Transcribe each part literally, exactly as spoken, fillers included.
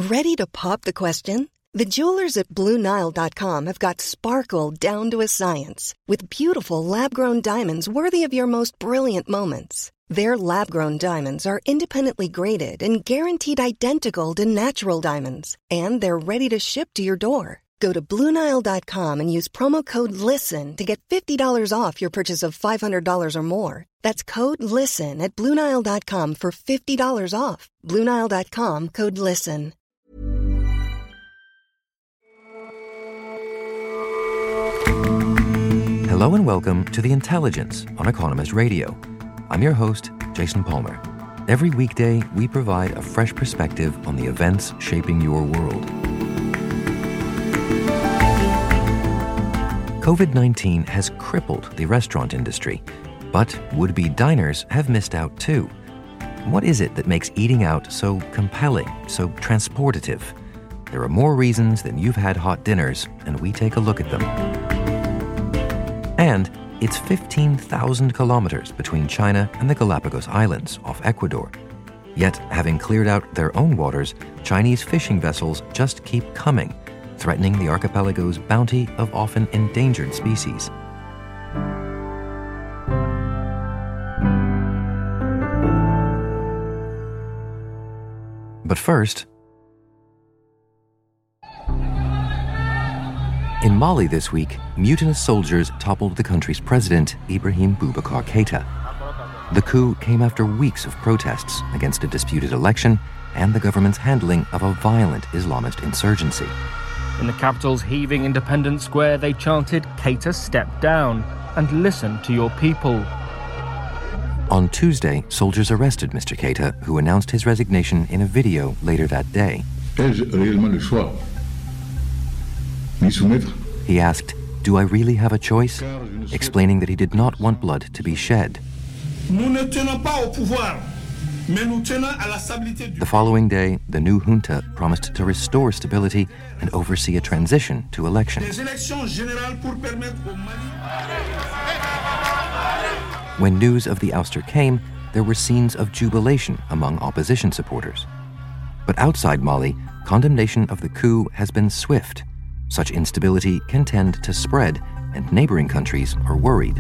Ready to pop the question? The jewelers at Blue Nile dot com have got sparkle down to a science with beautiful lab-grown diamonds worthy of your most brilliant moments. Their lab-grown diamonds are independently graded and guaranteed identical to natural diamonds, and they're ready to ship to your door. Go to Blue Nile dot com and use promo code LISTEN to get fifty dollars off your purchase of five hundred dollars or more. That's code LISTEN at Blue Nile dot com for fifty dollars off. Blue Nile dot com, code LISTEN. Hello and welcome to The Intelligence on Economist Radio. I'm your host, Jason Palmer. Every weekday, we provide a fresh perspective on the events shaping your world. covid nineteen has crippled the restaurant industry, but would-be diners have missed out too. What is it that makes eating out so compelling, so transportative? There are more reasons than you've had hot dinners, and we take a look at them. And it's fifteen thousand kilometers between China and the Galapagos Islands off Ecuador. Yet, having cleared out their own waters, Chinese fishing vessels just keep coming, threatening the archipelago's bounty of often endangered species. But first, in Mali this week, mutinous soldiers toppled the country's president, Ibrahim Boubacar Keïta. The coup came after weeks of protests against a disputed election and the government's handling of a violent Islamist insurgency. In the capital's heaving Independence Square, they chanted, "Keïta, step down and listen to your people." On Tuesday, soldiers arrested Mister Keïta, who announced his resignation in a video later that day. He asked, "Do I really have a choice?" explaining that he did not want blood to be shed. The following day, the new junta promised to restore stability and oversee a transition to elections. When news of the ouster came, there were scenes of jubilation among opposition supporters. But outside Mali, condemnation of the coup has been swift. Such instability can tend to spread, and neighboring countries are worried.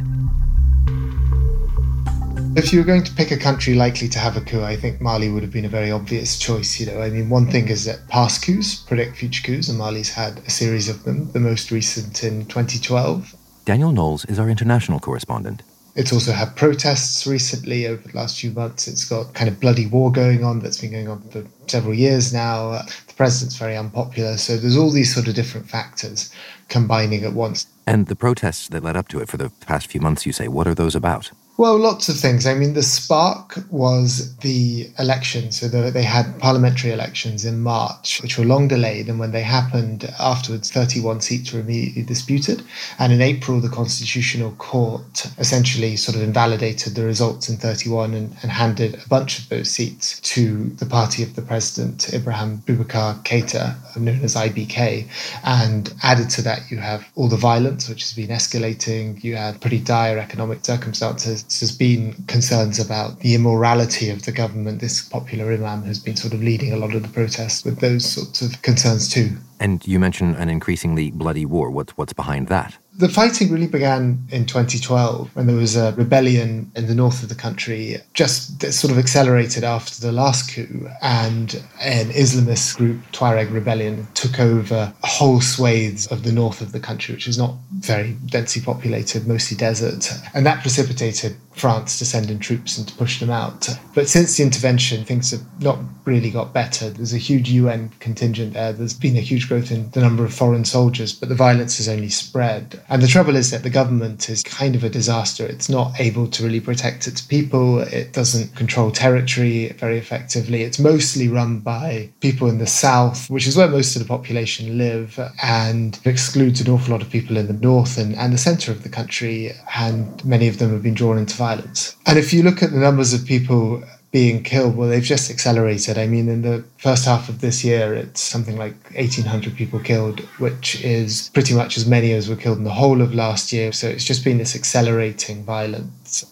If you were going to pick a country likely to have a coup, I think Mali would have been a very obvious choice. You know, I mean, one thing is that past coups predict future coups, and Mali's had a series of them, the most recent in twenty twelve. Daniel Knowles is our international correspondent. It's also had protests recently over the last few months. It's got kind of bloody war going on that's been going on for several years now. Uh, the president's very unpopular. So there's all these sort of different factors combining at once. And the protests that led up to it for the past few months, you say, what are those about? Well, lots of things. I mean, the spark was the election. So the, they had parliamentary elections in March, which were long delayed. And when they happened afterwards, thirty-one seats were immediately disputed. And in April, the Constitutional Court essentially sort of invalidated the results in thirty-one and, and handed a bunch of those seats to the party of the president, Ibrahim Boubacar Keïta, known as I B K. And added to that, you have all the violence, which has been escalating. You had pretty dire economic circumstances. There's been concerns about the immorality of the government. This popular imam has been sort of leading a lot of the protests with those sorts of concerns too. And you mentioned an increasingly bloody war. What's, what's behind that? The fighting really began in twenty twelve when there was a rebellion in the north of the country, just sort of accelerated after the last coup, and an Islamist group, Tuareg Rebellion, took over whole swathes of the north of the country, which is not very densely populated, mostly desert. And that precipitated France to send in troops and to push them out. But since the intervention, things have not really got better. There's a huge U N contingent there. There's been a huge growth in the number of foreign soldiers, but the violence has only spread. And the trouble is that the government is kind of a disaster. It's not able to really protect its people. It doesn't control territory very effectively. It's mostly run by people in the south, which is where most of the population live, and excludes an awful lot of people in the north and, and the centre of the country, and many of them have been drawn into violence. And if you look at the numbers of people being killed, well, they've just accelerated. I mean, in the first half of this year, it's something like eighteen hundred people killed, which is pretty much as many as were killed in the whole of last year. So it's just been this accelerating violence.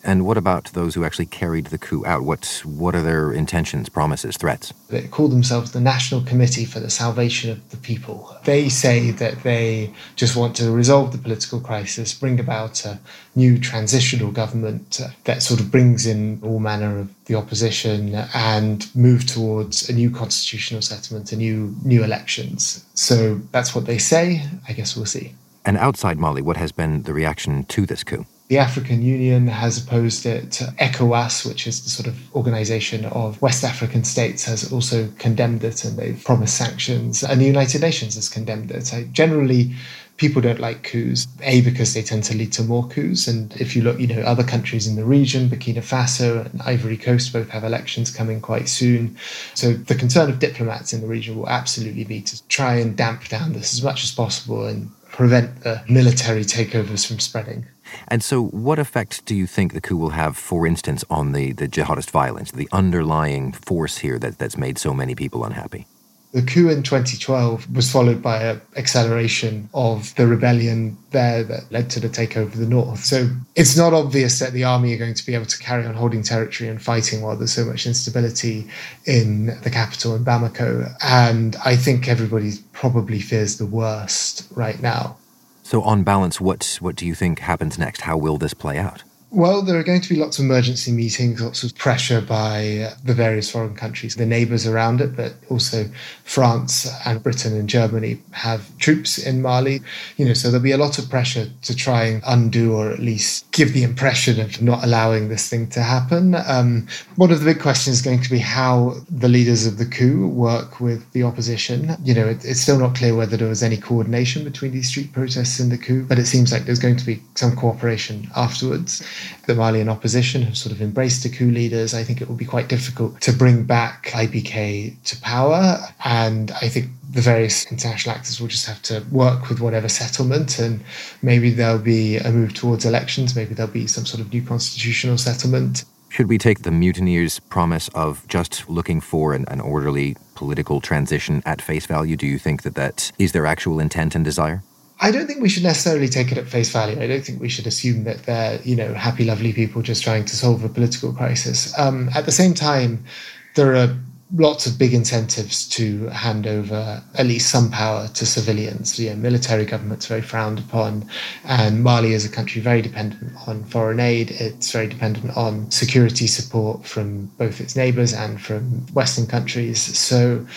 And what about those who actually carried the coup out? What, what are their intentions, promises, threats? They call themselves the National Committee for the Salvation of the People. They say that they just want to resolve the political crisis, bring about a new transitional government that sort of brings in all manner of the opposition and move towards a new constitutional settlement, a new new elections. So that's what they say. I guess we'll see. And outside Mali, what has been the reaction to this coup? The African Union has opposed it. ECOWAS, which is the sort of organization of West African states, has also condemned it, and they've promised sanctions. And the United Nations has condemned it. I, generally, people don't like coups, A, because they tend to lead to more coups. And if you look, you know, other countries in the region, Burkina Faso and Ivory Coast both have elections coming quite soon. So the concern of diplomats in the region will absolutely be to try and damp down this as much as possible and prevent the military takeovers from spreading. And so what effect do you think the coup will have, for instance, on the, the jihadist violence, the underlying force here that, that's made so many people unhappy? The coup in twenty twelve was followed by an acceleration of the rebellion there that led to the takeover of the north. So it's not obvious that the army are going to be able to carry on holding territory and fighting while there's so much instability in the capital in Bamako. And I think everybody probably fears the worst right now. So on balance, what what do you think happens next? How will this play out? Well, there are going to be lots of emergency meetings, lots of pressure by the various foreign countries, the neighbours around it, but also France and Britain and Germany have troops in Mali. You know, so there'll be a lot of pressure to try and undo or at least give the impression of not allowing this thing to happen. Um, one of the big questions is going to be how the leaders of the coup work with the opposition. You know, it, it's still not clear whether there was any coordination between these street protests and the coup, but it seems like there's going to be some cooperation afterwards. The Malian opposition have sort of embraced the coup leaders. I think it will be quite difficult to bring back I B K to power. And I think the various international actors will just have to work with whatever settlement, and maybe there'll be a move towards elections. Maybe there'll be some sort of new constitutional settlement. Should we take the mutineers' promise of just looking for an, an orderly political transition at face value? Do you think that that is their actual intent and desire? I don't think we should necessarily take it at face value. I don't think we should assume that they're, you know, happy, lovely people just trying to solve a political crisis. Um, at the same time, there are lots of big incentives to hand over at least some power to civilians. You know, military government's very frowned upon, and Mali is a country very dependent on foreign aid. It's very dependent on security support from both its neighbours and from Western countries. So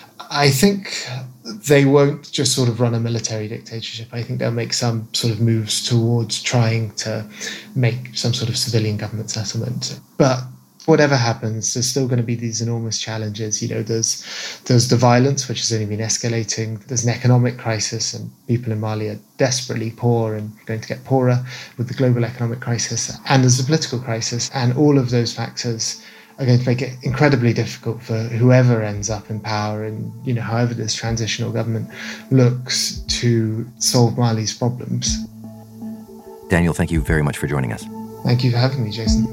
I think they won't just sort of run a military dictatorship. I think they'll make some sort of moves towards trying to make some sort of civilian government settlement. But whatever happens, there's still going to be these enormous challenges. You know, there's there's the violence, which has only been escalating. There's an economic crisis, and people in Mali are desperately poor and going to get poorer with the global economic crisis. And there's the political crisis, and all of those factors are going to make it incredibly difficult for whoever ends up in power, and, you know, however this transitional government looks, to solve Mali's problems. Daniel, thank you very much for joining us. Thank you for having me, Jason.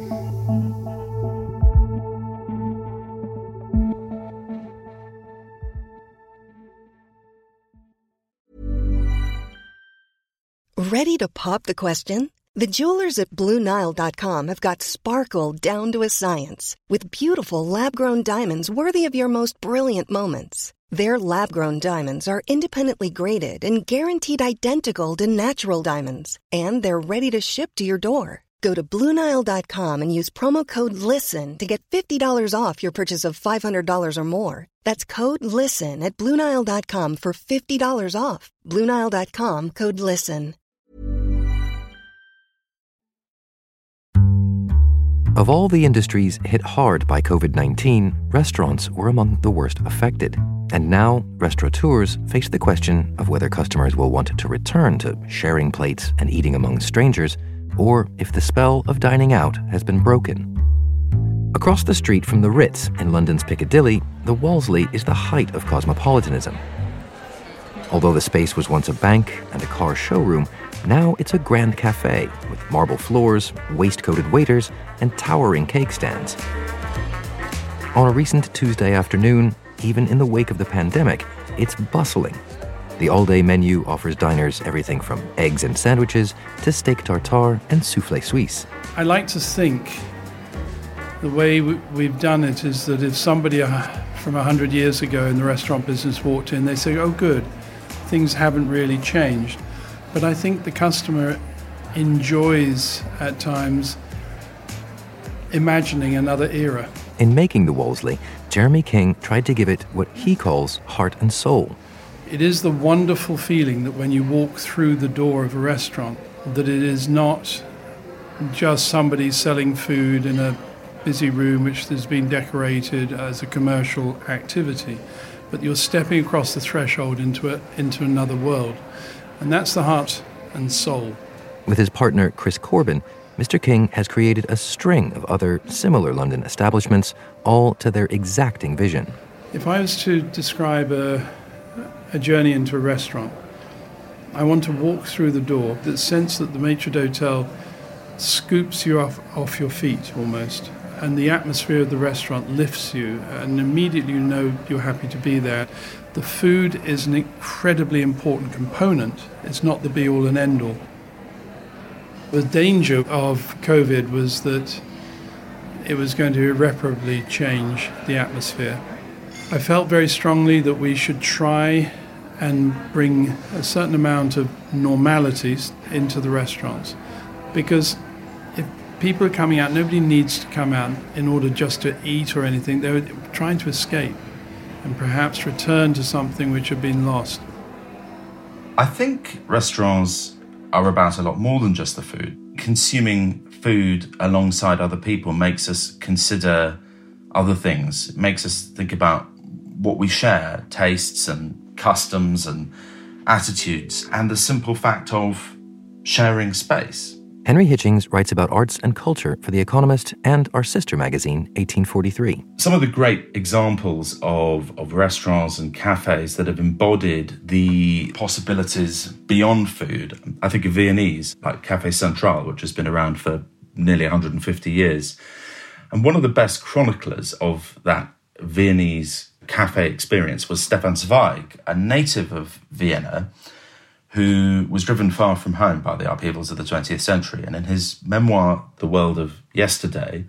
Ready to pop the question? The jewelers at Blue Nile dot com have got sparkle down to a science with beautiful lab-grown diamonds worthy of your most brilliant moments. Their lab-grown diamonds are independently graded and guaranteed identical to natural diamonds, and they're ready to ship to your door. Go to Blue Nile dot com and use promo code LISTEN to get fifty dollars off your purchase of five hundred dollars or more. That's code LISTEN at Blue Nile dot com for fifty dollars off. Blue Nile dot com, code LISTEN. Of all the industries hit hard by covid nineteen, restaurants were among the worst affected. And now, restaurateurs face the question of whether customers will want to return to sharing plates and eating among strangers, or if the spell of dining out has been broken. Across the street from the Ritz in London's Piccadilly, the Walsley is the height of cosmopolitanism. Although the space was once a bank and a car showroom, now it's a grand cafe with marble floors, waist-coated waiters, and towering cake stands. On a recent Tuesday afternoon, even in the wake of the pandemic, it's bustling. The all-day menu offers diners everything from eggs and sandwiches to steak tartare and soufflé suisse. I like to think the way we've done it is that if somebody from one hundred years ago in the restaurant business walked in, they say, oh, good, things haven't really changed. But I think the customer enjoys, at times, imagining another era. In making the Wolseley, Jeremy King tried to give it what he calls heart and soul. It is the wonderful feeling that when you walk through the door of a restaurant, that it is not just somebody selling food in a busy room which has been decorated as a commercial activity, but you're stepping across the threshold into a, into another world. And that's the heart and soul. With his partner, Chris Corbin, Mister King has created a string of other similar London establishments, all to their exacting vision. If I was to describe a, a journey into a restaurant, I want to walk through the door, the sense that the maitre d'hotel scoops you off, off your feet almost, and the atmosphere of the restaurant lifts you, and immediately you know you're happy to be there. The food is an incredibly important component. It's not the be-all and end-all. The danger of COVID was that it was going to irreparably change the atmosphere. I felt very strongly that we should try and bring a certain amount of normality into the restaurants, because if people are coming out, nobody needs to come out in order just to eat or anything. They're trying to escape and perhaps return to something which had been lost. I think restaurants are about a lot more than just the food. Consuming food alongside other people makes us consider other things. It makes us think about what we share, tastes and customs and attitudes, and the simple fact of sharing space. Henry Hitchings writes about arts and culture for The Economist and our sister magazine, eighteen forty-three. Some of the great examples of, of restaurants and cafes that have embodied the possibilities beyond food, I think of Viennese, like Café Central, which has been around for nearly one hundred fifty years. And one of the best chroniclers of that Viennese cafe experience was Stefan Zweig, a native of Vienna, who was driven far from home by the upheavals of the twentieth century. And in his memoir, The World of Yesterday,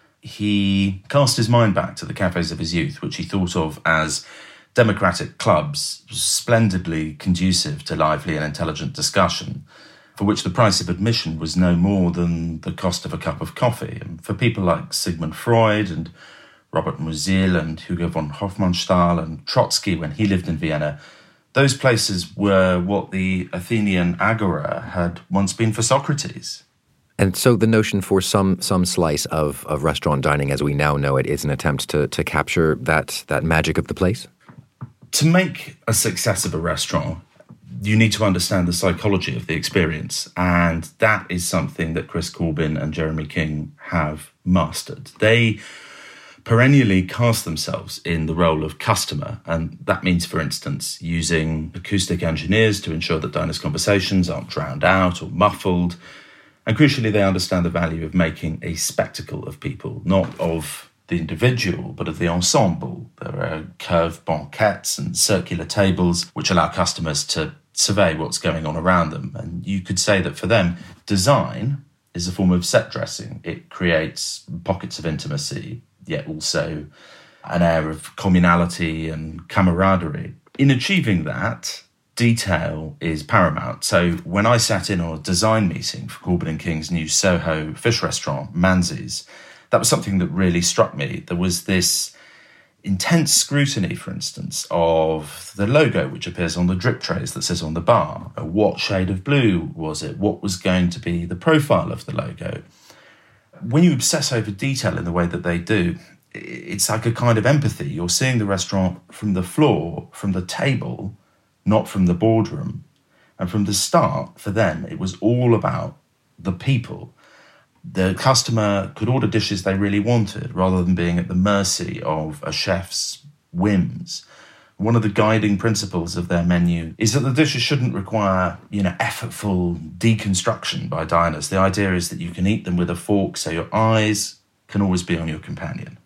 he cast his mind back to the cafes of his youth, which he thought of as democratic clubs, splendidly conducive to lively and intelligent discussion, for which the price of admission was no more than the cost of a cup of coffee. And for people like Sigmund Freud and Robert Musil and Hugo von Hofmannsthal and Trotsky when he lived in Vienna, those places were what the Athenian agora had once been for Socrates. And so the notion for some some slice of, of restaurant dining as we now know it is an attempt to, to capture that, that magic of the place? To make a success of a restaurant, you need to understand the psychology of the experience. And that is something that Chris Corbin and Jeremy King have mastered. They perennially cast themselves in the role of customer. And that means, for instance, using acoustic engineers to ensure that diners' conversations aren't drowned out or muffled. And crucially, they understand the value of making a spectacle of people, not of the individual, but of the ensemble. There are curved banquettes and circular tables which allow customers to survey what's going on around them. And you could say that for them, design is a form of set dressing. It creates pockets of intimacy, yet also an air of communality and camaraderie. In achieving that, detail is paramount. So when I sat in on a design meeting for Corbin and King's new Soho fish restaurant, Manzi's, that was something that really struck me. There was this intense scrutiny, for instance, of the logo which appears on the drip trays that sits on the bar. What shade of blue was it? What was going to be the profile of the logo? When you obsess over detail in the way that they do, it's like a kind of empathy. You're seeing the restaurant from the floor, from the table, not from the boardroom. And from the start, for them, it was all about the people. The customer could order dishes they really wanted rather than being at the mercy of a chef's whims. One of the guiding principles of their menu is that the dishes shouldn't require, you know, effortful deconstruction by diners. The idea is that you can eat them with a fork so your eyes can always be on your companion.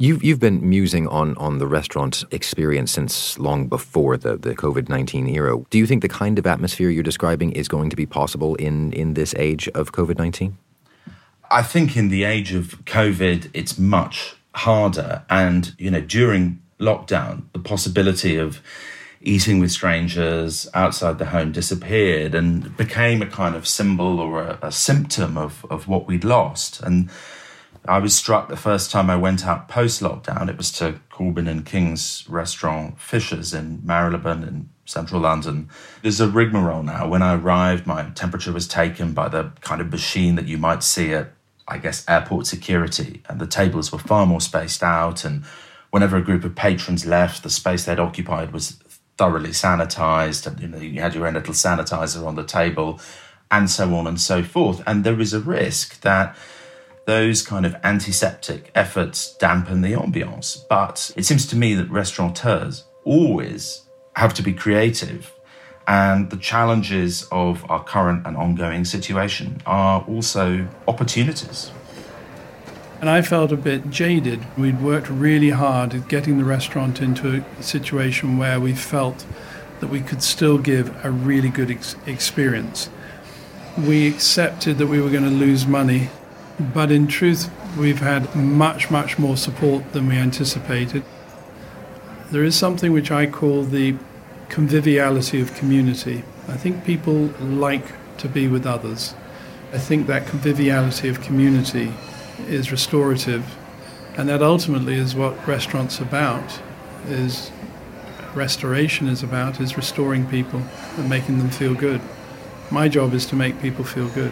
You've, you've been musing on, on the restaurant experience since long before the, the covid nineteen era. Do you think the kind of atmosphere you're describing is going to be possible in, in this age of covid nineteen? I think in the age of COVID, it's much harder. And, you know, during lockdown, the possibility of eating with strangers outside the home disappeared and became a kind of symbol or a, a symptom of, of what we'd lost. And I was struck the first time I went out post-lockdown. It was to Corbyn and King's restaurant Fisher's in Marylebone in central London. There's a rigmarole now. When I arrived, my temperature was taken by the kind of machine that you might see at, I guess, airport security. And the tables were far more spaced out. And whenever a group of patrons left, the space they'd occupied was thoroughly sanitized. And, you know, you had your own little sanitizer on the table and so on and so forth. And there is a risk that those kind of antiseptic efforts dampen the ambiance. But it seems to me that restaurateurs always have to be creative. And the challenges of our current and ongoing situation are also opportunities. And I felt a bit jaded. We'd worked really hard at getting the restaurant into a situation where we felt that we could still give a really good ex- experience. We accepted that we were going to lose money, but in truth, we've had much, much more support than we anticipated. There is something which I call the conviviality of community. I think people like to be with others. I think that conviviality of community is restorative, and that ultimately is what restaurants about, is restoration is about, is restoring people and making them feel good. My job is to make people feel good.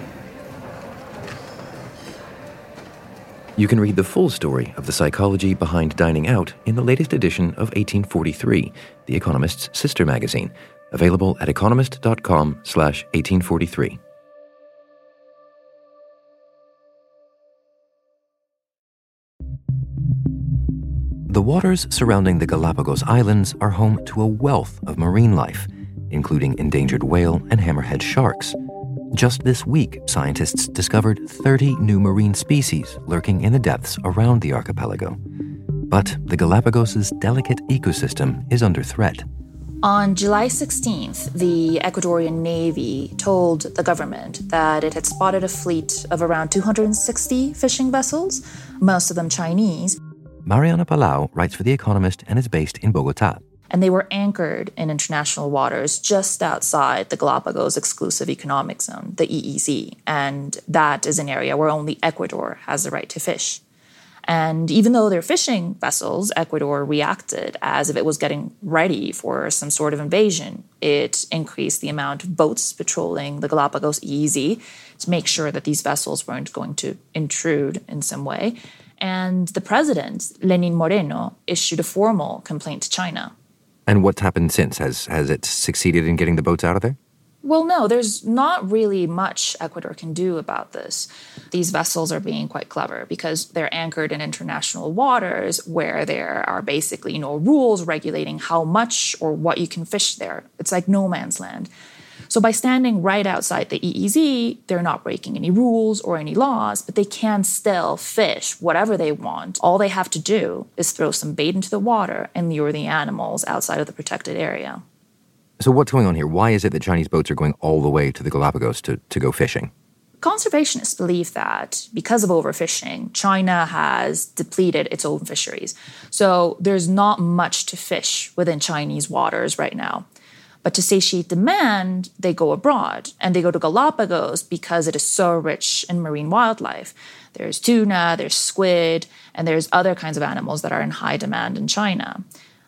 You can read the full story of the psychology behind dining out in the latest edition of eighteen forty-three, The Economist's sister magazine, available at economist.com slash 1843. The waters surrounding the Galapagos Islands are home to a wealth of marine life, including endangered whale and hammerhead sharks. Just this week, scientists discovered thirty new marine species lurking in the depths around the archipelago. But the Galapagos' delicate ecosystem is under threat. On July sixteenth, the Ecuadorian Navy told the government that it had spotted a fleet of around two hundred sixty fishing vessels, most of them Chinese. Mariana Palau writes for The Economist and is based in Bogota. And they were anchored in international waters just outside the Galapagos Exclusive Economic Zone, the E E Z. And that is an area where only Ecuador has the right to fish. And even though they're fishing vessels, Ecuador reacted as if it was getting ready for some sort of invasion. It increased the amount of boats patrolling the Galapagos E E Z to make sure that these vessels weren't going to intrude in some way. And the president, Lenin Moreno, issued a formal complaint to China. And what's happened since? Has has it succeeded in getting the boats out of there? Well, no, there's not really much Ecuador can do about this. These vessels are being quite clever because they're anchored in international waters where there are basically no rules regulating how much or what you can fish there. It's like no man's land. So by standing right outside the E E Z, they're not breaking any rules or any laws, but they can still fish whatever they want. All they have to do is throw some bait into the water and lure the animals outside of the protected area. So what's going on here? Why is it that Chinese boats are going all the way to the Galapagos to, to go fishing? Conservationists believe that because of overfishing, China has depleted its own fisheries. So there's not much to fish within Chinese waters right now. But to satiate demand, they go abroad, and they go to Galapagos because it is so rich in marine wildlife. There's tuna, there's squid, and there's other kinds of animals that are in high demand in China.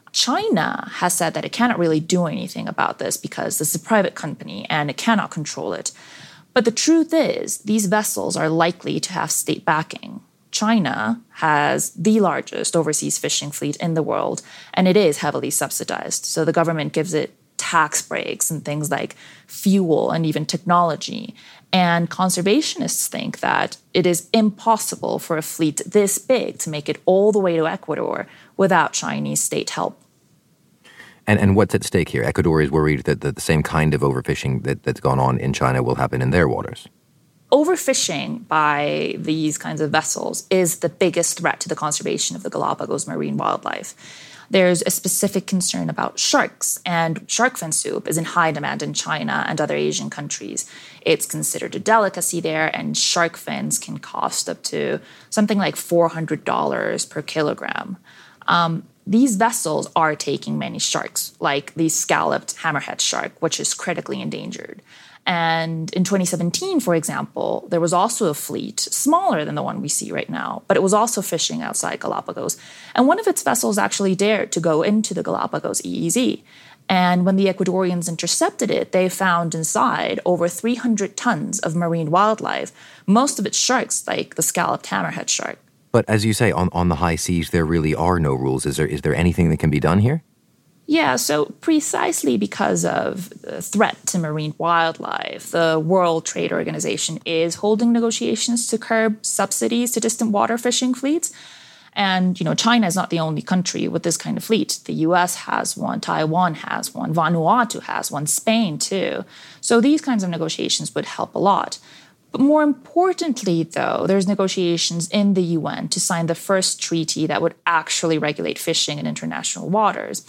China has said that it cannot really do anything about this because this is a private company and it cannot control it. But the truth is, these vessels are likely to have state backing. China has the largest overseas fishing fleet in the world, and it is heavily subsidized. So the government gives it tax breaks and things like fuel and even technology. And conservationists think that it is impossible for a fleet this big to make it all the way to Ecuador without Chinese state help. And and what's at stake here? Ecuador is worried that the, the same kind of overfishing that, that's gone on in China will happen in their waters. Overfishing by these kinds of vessels is the biggest threat to the conservation of the Galapagos marine wildlife. There's a specific concern about sharks, and shark fin soup is in high demand in China and other Asian countries. It's considered a delicacy there, and shark fins can cost up to something like four hundred dollars per kilogram. Um, these vessels are taking many sharks, like the scalloped hammerhead shark, which is critically endangered. And in twenty seventeen, for example, there was also a fleet smaller than the one we see right now, but it was also fishing outside Galapagos. And one of its vessels actually dared to go into the Galapagos E E Z. And when the Ecuadorians intercepted it, they found inside over three hundred tons of marine wildlife, most of it sharks like the scalloped hammerhead shark. But as you say, on, on the high seas, there really are no rules. Is there is there anything that can be done here? Yeah, so precisely because of the threat to marine wildlife, the World Trade Organization is holding negotiations to curb subsidies to distant water fishing fleets. And, you know, China is not the only country with this kind of fleet. The U S has one, Taiwan has one, Vanuatu has one, Spain too. So these kinds of negotiations would help a lot. But more importantly, though, there's negotiations in the U N to sign the first treaty that would actually regulate fishing in international waters.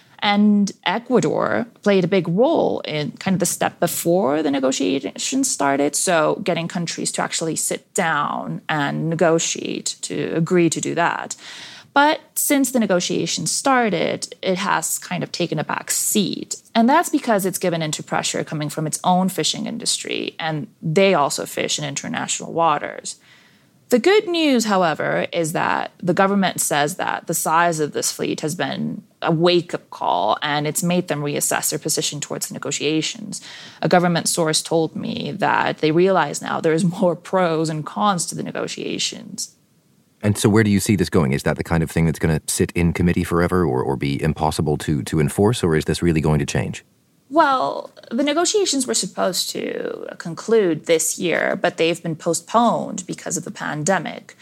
And Ecuador played a big role in kind of the step before the negotiations started. So getting countries to actually sit down and negotiate, to agree to do that. But since the negotiations started, it has kind of taken a back seat. And that's because it's given into pressure coming from its own fishing industry. And they also fish in international waters. The good news, however, is that the government says that the size of this fleet has been a wake-up call, and it's made them reassess their position towards the negotiations. A government source told me that they realize now there's more pros and cons to the negotiations. And so where do you see this going? Is that the kind of thing that's going to sit in committee forever or, or be impossible to, to enforce, or is this really going to change? Well, the negotiations were supposed to conclude this year, but they've been postponed because of the pandemic.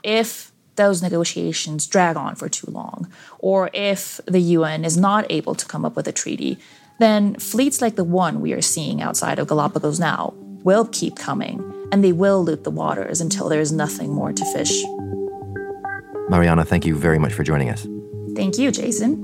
If those negotiations drag on for too long, or if the U N is not able to come up with a treaty, then fleets like the one we are seeing outside of Galapagos now will keep coming, and they will loot the waters until there is nothing more to fish. Mariana, thank you very much for joining us. Thank you, Jason.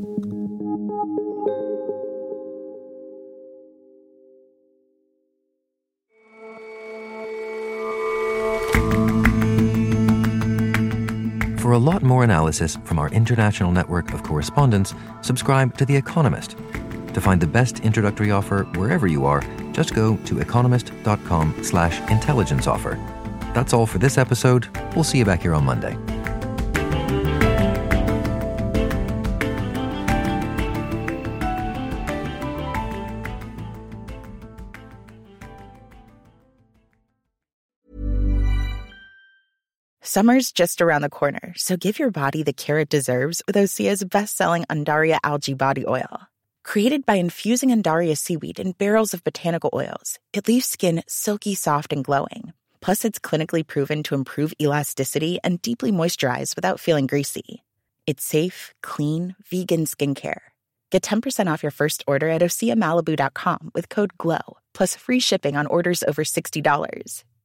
For a lot more analysis from our international network of correspondents, subscribe to The Economist. To find the best introductory offer wherever you are, just go to economist.com slash intelligence offer. That's all for this episode. We'll see you back here on Monday. Summer's just around the corner, so give your body the care it deserves with Osea's best-selling Undaria Algae Body Oil. Created by infusing Undaria seaweed in barrels of botanical oils, it leaves skin silky soft and glowing. Plus, it's clinically proven to improve elasticity and deeply moisturize without feeling greasy. It's safe, clean, vegan skincare. Get ten percent off your first order at osea malibu dot com with code GLOW, plus free shipping on orders over sixty dollars.